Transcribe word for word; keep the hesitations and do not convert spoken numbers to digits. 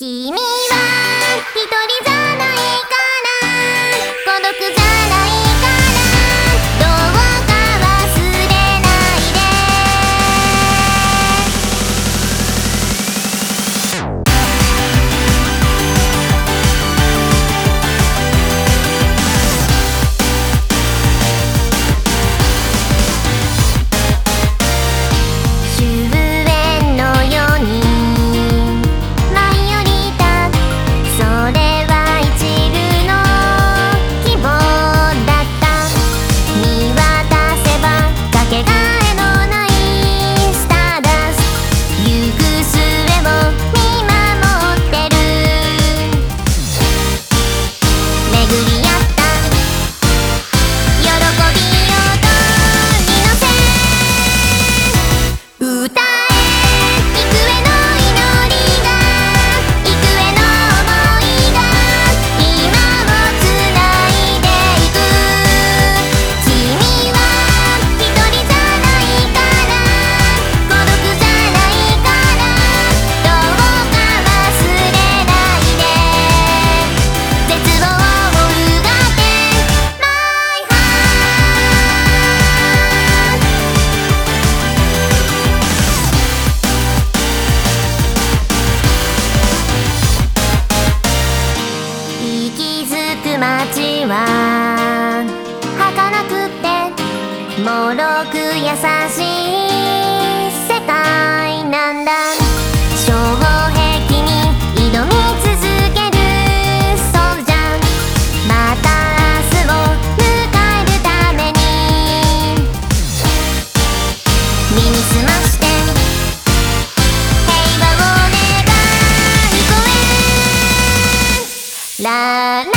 君は一人じゃないから孤独じゃないからどうか忘れないで終焉のように舞い降りたそれは一縷の希望だった見渡せばかけがえのないスターダスト行く末を見守ってる巡り合った喜びをどに乗せ歌え幾重の祈りが幾重の想いが今をつないでいく君は一人じゃないから孤独じゃないからどうか忘れないで絶望をうがって My heart 息づく街は儚くって脆く優しい世界なんだ障壁に挑み続けるそうじゃんまた明日を迎えるために身にすまして平和を願い声ラン